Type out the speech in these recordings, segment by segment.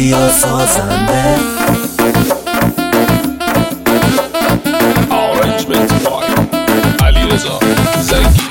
یا سازنده. Arrangement by علیرضا زنگی.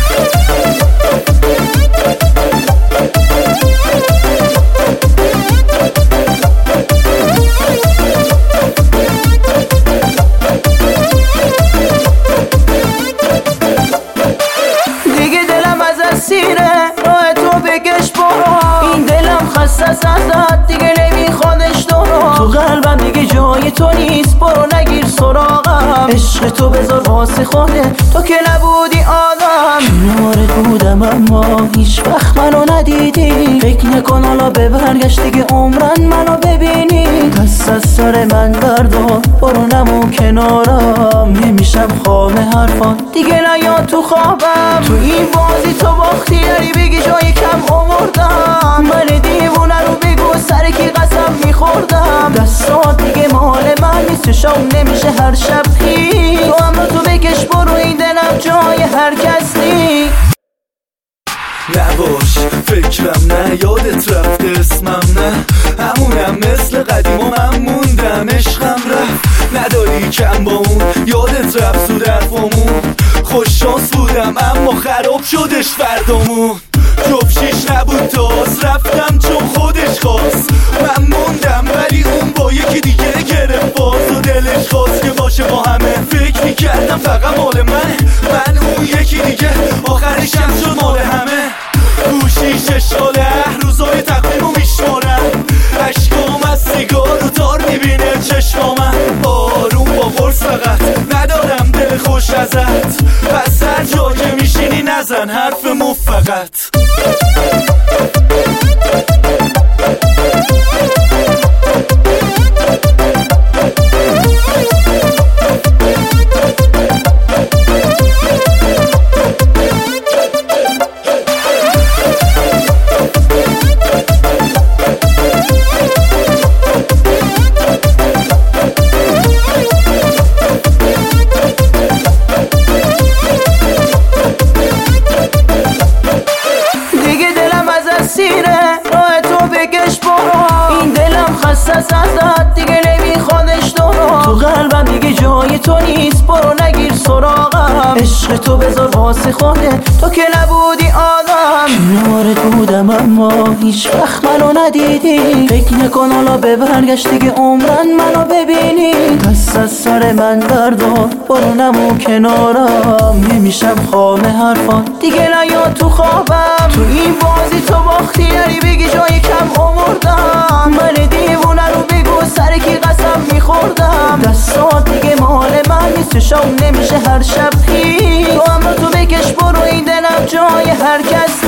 دیگه دلم از سیره راه تو بکش برو، این دلم خسته ازت دیگه نمیخوادش تو قلبم دیگه جای تو نیست، برو نگیر سراغم، عشق تو بذار واسه خودت، تو که نبودی آدم. کنارت بودم اما هیچ وقت منو ندیدی، فکر نکن حالا به برگشت دیگه عمرن منو ببینی. دست از سر من بردار برو نمون کنارم، نمیشم خامه حرفان دیگه نیا تو خوابم. تو این بازی تو باختی داری بگی جای کم آوردم، من دیوونه رو بگو سر کی قسم میخوردم. دستات دیگه مال من نیست، شام نمیشه هر شب خی، تو هم تو بکش برو، این دلم جای هر کس نی. نباش فکرم نه، یادت رفته اسمم نه، همونم مثل قدیم و من موندم، عشقم رفت نداری کم با اون، یادت رفت سود حرفامون، خوش شانس بودم اما خراب شدش فردامون. جفشیش نبود تاز رفتم چون خودش خواست، من موندم ولی اون با یکی دیگه گرفت باز، و دلش خواست که باشه با همه، فکر میکردم فقط مال من اون یکی دیگه، آخرشم شد مال همه. گوشی ششاله روزای تقویمو میشمارم، عشقام از سیگار و تار میبینه چشمامم، آروم با قرص فقط ندارم دل خوش ازت، پس هر جا که میشینی نزن حرف مفقط. راه تو بکش برو، این دلم خسته ازت دیگه نمیخوادش تو قلبم دیگه جای تو نیست، برو نگیر سراغم، عشق تو بذار واسه خودت، تو که نبودی آدم. کنارت بودم اما هیچ وقت منو ندیدی، فکر نکن حالا به برگشت دیگه عمرن منو ببینی. دست از سر من بردار برو نمون کنارم، نمیشم خامه حرفان دیگه نیا تو خوابم. تو این بازی تو باختی داری بگی جای کم آوردم، من دیوونه رو بگو سر کی قسم میخوردم. دستات دیگه مال من نیست، شام نمیشه هر شب خی، تو هم تو بکش برو، این دلم جای هر کس